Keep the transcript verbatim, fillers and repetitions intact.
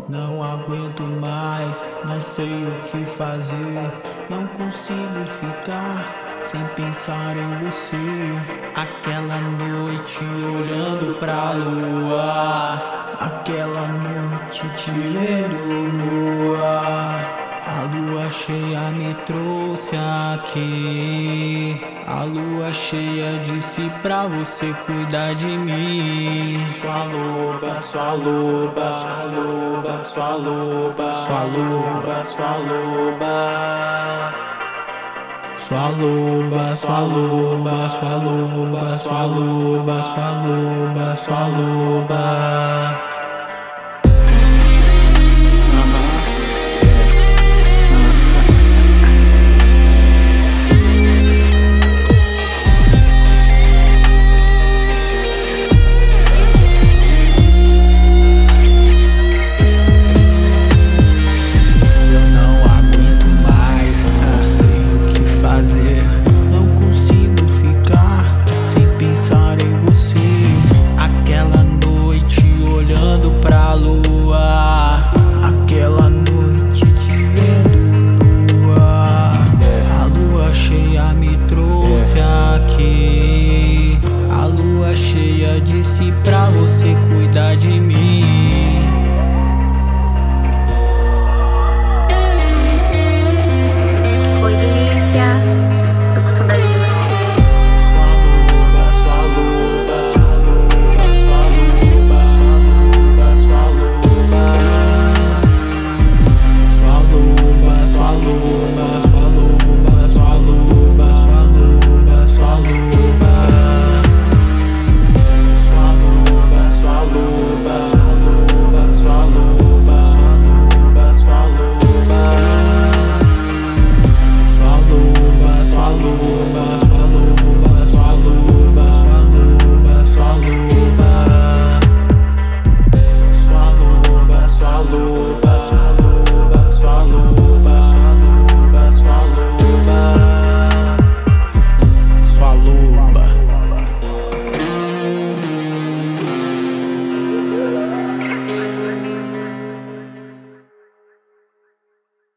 Não aguento mais, não sei o que fazer. Não consigo ficar sem pensar em você. Aquela noite olhando pra lua, aquela noite te vendo no ar. A lua cheia me trouxe aqui. A lua cheia disse pra você cuidar de mim. Sua loba, sua loba, sua loba, sua loba, sua loba, sua loba. Sua loba, sua loba, sua loba, sua loba, sua loba, sua loba.